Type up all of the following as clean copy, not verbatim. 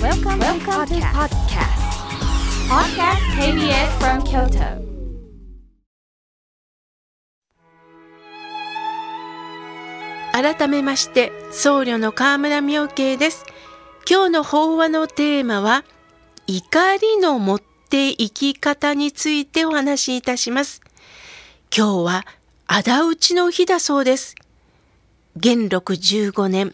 Welcome to podcast. Podcast KBS from Kyoto. 改めまして僧侶の河村妙慶です。今日の法話のテーマは怒りの持って生き方についてお話しいたします。今日は仇討ちの日だそうです。元禄15年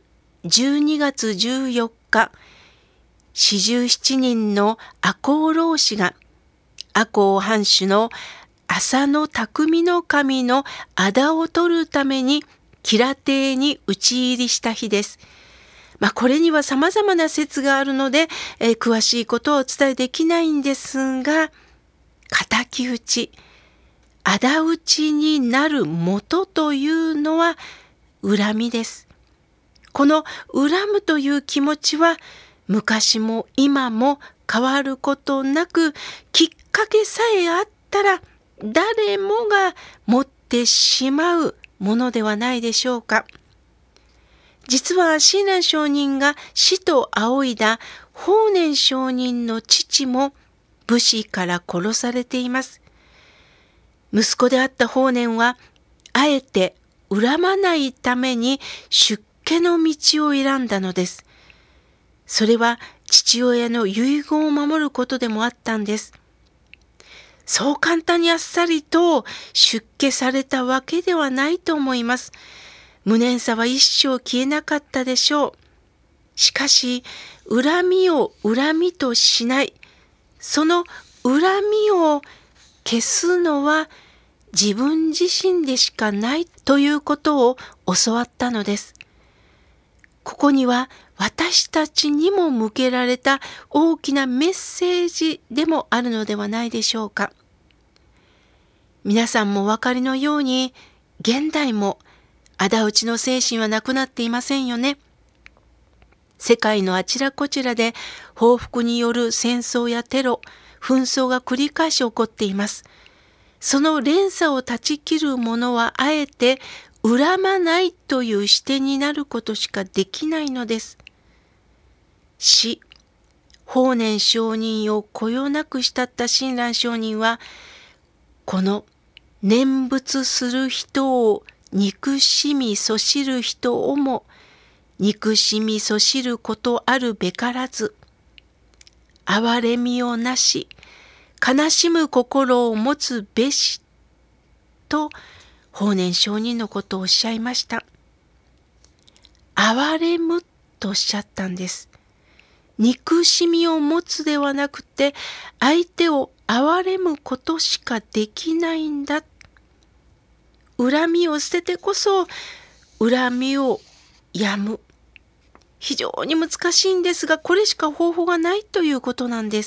12月14日、47人の赤穂浪士が赤穂藩主の浅野匠の神の仇を取るために吉良邸に討ち入りした日です。これには様々な説があるので、詳しいことをお伝えできないんですが、敵討ち、仇討ちになる元というのは恨みです。この恨むという気持ちは昔も今も変わることなく、きっかけさえあったら誰もが持ってしまうものではないでしょうか。実は親鸞上人が死と仰いだ法然上人の父も武士から殺されています。息子であった法然はあえて恨まないために出家の道を選んだのです。それは父親の遺言を守ることでもあったんです。そう簡単にあっさりと出家されたわけではないと思います。無念さは一生消えなかったでしょう。しかし、恨みを恨みとしない。その恨みを消すのは自分自身でしかないということを教わったのです。ここには私たちにも向けられた大きなメッセージでもあるのではないでしょうか。皆さんもお分かりのように、現代も仇討ちの精神はなくなっていませんよね。世界のあちらこちらで報復による戦争やテロ、紛争が繰り返し起こっています。その連鎖を断ち切る者はあえて恨まないという視点になることしかできないのです。死、法然上人をこよなく慕った親鸞上人は、この念仏する人を憎しみそしる人をも憎しみそしることあるべからず、憐れみをなし、悲しむ心を持つべしと法然上人のことをおっしゃいました。憐れむとおっしゃったんです。憎しみを持つではなくて、相手を憐れむことしかできないんだ。恨みを捨ててこそ恨みをやむ。非常に難しいんですが、これしか方法がないということなんです。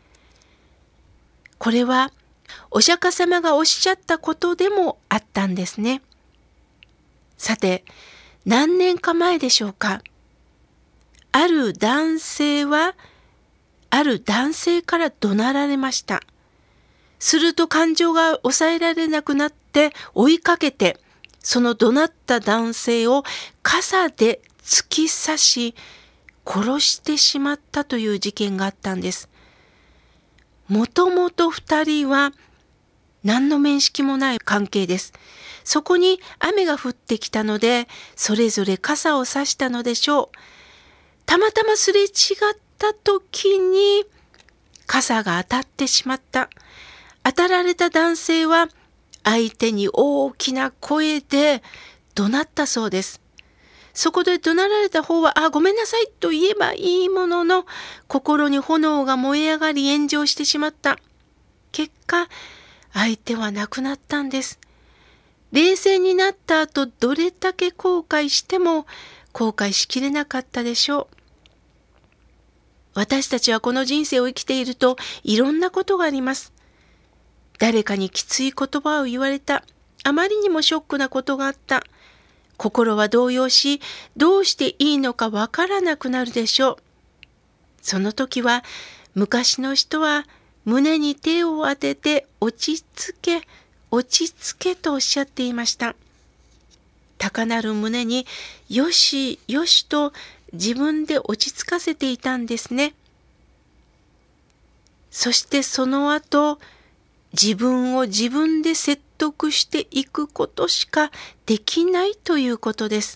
これはお釈迦様がおっしゃったことでもあったんですね。さて、何年か前でしょうか。ある男性はある男性から怒鳴られました。すると感情が抑えられなくなって追いかけて、その怒鳴った男性を傘で突き刺し殺してしまったという事件があったんです。もともと2人は何の面識もない関係です。そこに雨が降ってきたので、それぞれ傘を差したのでしょう。たまたますれ違った時に傘が当たってしまった。当たられた男性は相手に大きな声で怒鳴ったそうです。そこで怒鳴られた方は、ごめんなさいと言えばいいものの、心に炎が燃え上がり炎上してしまった。結果、相手は亡くなったんです。冷静になった後、どれだけ後悔しても後悔しきれなかったでしょう。私たちはこの人生を生きているといろんなことがあります。誰かにきつい言葉を言われた。あまりにもショックなことがあった。心は動揺し、どうしていいのかわからなくなるでしょう。その時は、昔の人は胸に手を当てて落ち着け、落ち着けとおっしゃっていました。高鳴る胸によしよしと自分で落ち着かせていたんですね。そしてその後、自分を自分で説得していくことしかできないということです。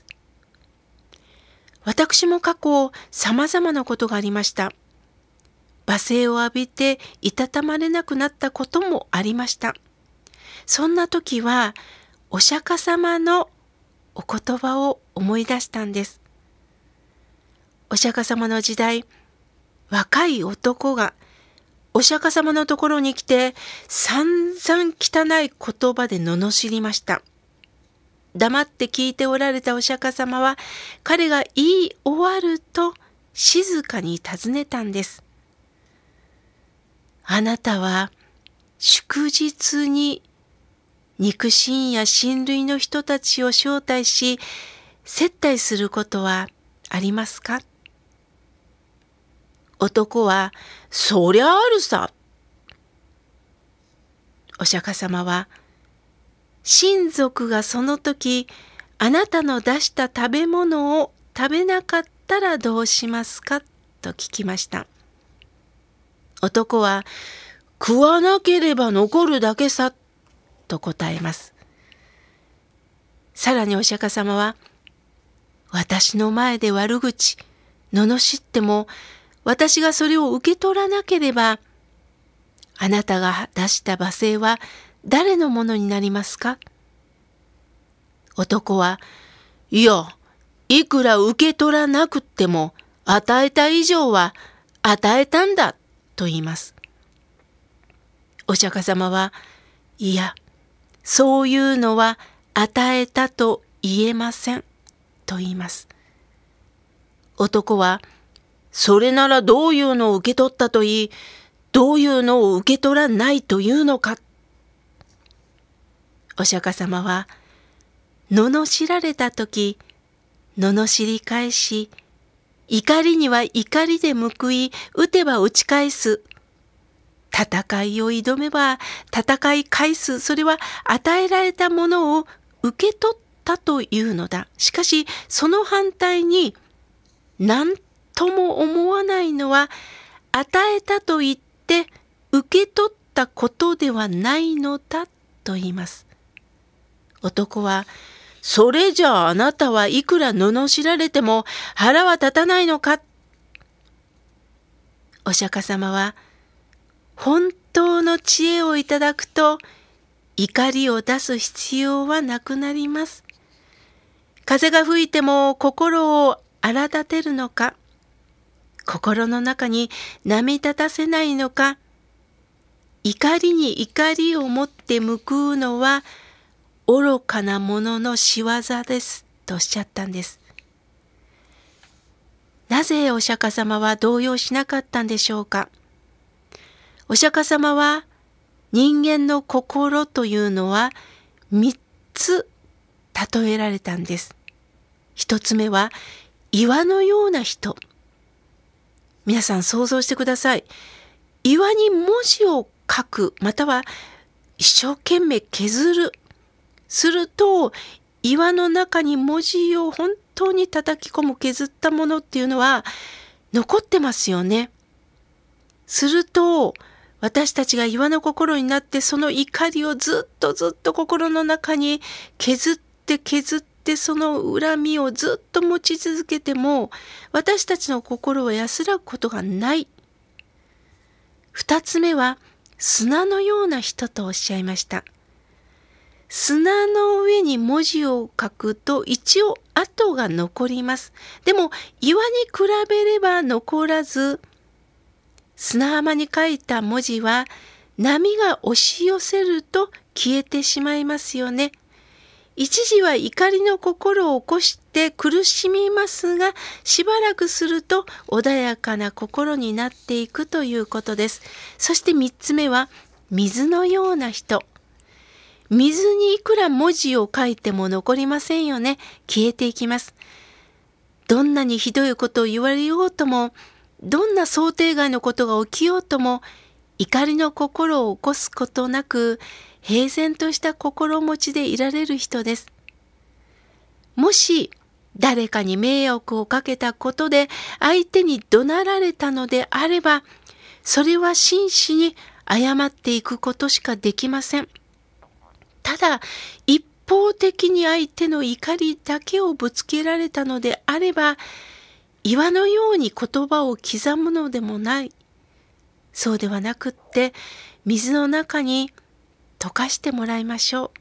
私も過去様々なことがありました。罵声を浴びていたたまれなくなったこともありました。そんな時はお釈迦様のお言葉を思い出したんです。お釈迦様の時代、若い男がお釈迦様のところに来て散々汚い言葉で罵りました。黙って聞いておられたお釈迦様は彼が言い終わると静かに尋ねたんです。あなたは祝日に肉親や親類の人たちを招待し接待することはありますか？男は、そりゃあるさ。お釈迦様は、親族がその時、あなたの出した食べ物を食べなかったらどうしますかと聞きました。男は、食わなければ残るだけさ、と答えます。さらにお釈迦様は、私の前で悪口、罵っても、私がそれを受け取らなければ、あなたが出した罵声は誰のものになりますか？男は、いや、いくら受け取らなくっても、与えた以上は与えたんだ、と言います。お釈迦様は、いや、そういうのは与えたと言えません、と言います。男は、それならどういうのを受け取ったと言い、どういうのを受け取らないというのか。お釈迦様は、罵られたとき、罵り返し、怒りには怒りで報い、打てば打ち返す。戦いを挑めば戦い返す。それは与えられたものを受け取ったというのだ。しかし、その反対に、何とも思わないのは、与えたと言って受け取ったことではないのだと言います。男は、それじゃああなたはいくら罵られても腹は立たないのか。お釈迦様は、本当の知恵をいただくと怒りを出す必要はなくなります。風が吹いても心を荒立てるのか、心の中に波立たせないのか、怒りに怒りを持って報うのは愚かな者の仕業ですとおっしゃったんです。なぜお釈迦様は動揺しなかったんでしょうか。お釈迦様は人間の心というのは3つ例えられたんです。1つ目は岩のような人。皆さん想像してください。岩に文字を書く、または一生懸命削る。すると岩の中に文字を本当に叩き込む削ったものっていうのは残ってますよね。すると私たちが岩の心になってその怒りをずっと心の中に削ってその恨みをずっと持ち続けても私たちの心は安らぐことがない。2つ目は砂のような人とおっしゃいました。砂の上に文字を書くと一応跡が残ります。でも岩に比べれば残らず、砂浜に書いた文字は波が押し寄せると消えてしまいますよね。一時は怒りの心を起こして苦しみますが、しばらくすると穏やかな心になっていくということです。そして3つ目は水のような人。水にいくら文字を書いても残りませんよね。消えていきます。どんなにひどいことを言われようとも、どんな想定外のことが起きようとも、怒りの心を起こすことなく、平然とした心持ちでいられる人です。もし誰かに迷惑をかけたことで相手に怒鳴られたのであれば、それは真摯に謝っていくことしかできません。ただ、一方的に相手の怒りだけをぶつけられたのであれば、岩のように言葉を刻むのでもない。そうではなくって、水の中に溶かしてもらいましょう。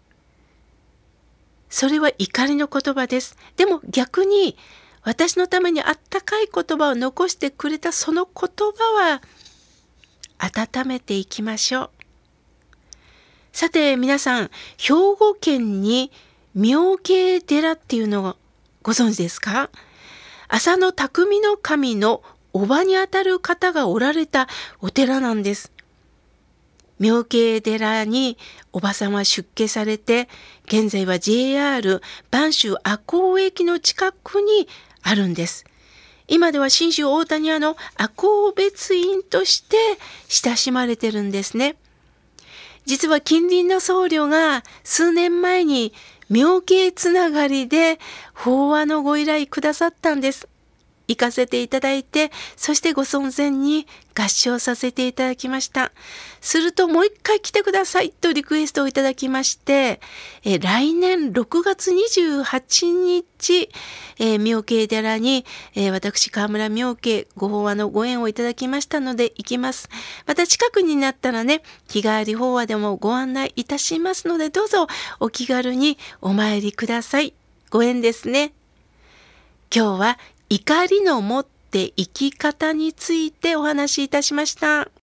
それは怒りの言葉です。でも逆に、私のためにあったかい言葉を残してくれたその言葉は、温めていきましょう。さて皆さん、兵庫県に妙慶寺っていうのをご存知ですか？浅野匠の神の叔母にあたる方がおられたお寺なんです。妙慶寺におばさんは出家されて、現在は JR 播州赤穂駅の近くにあるんです。今では信州大谷屋の赤穂別院として親しまれてるんですね。実は近隣の僧侶が数年前に妙慶つながりで法話のご依頼くださったんです。行かせていただいて、そしてご尊前に合唱させていただきました。するともう一回来てくださいとリクエストをいただきまして、来年6月28日、妙慶寺に、私川村妙慶ご法話のご縁をいただきましたので行きます。また近くになったらね、日替わり法話でもご案内いたしますので、どうぞお気軽にお参りください。ご縁ですね。今日は怒りの持って生き方についてお話しいたしました。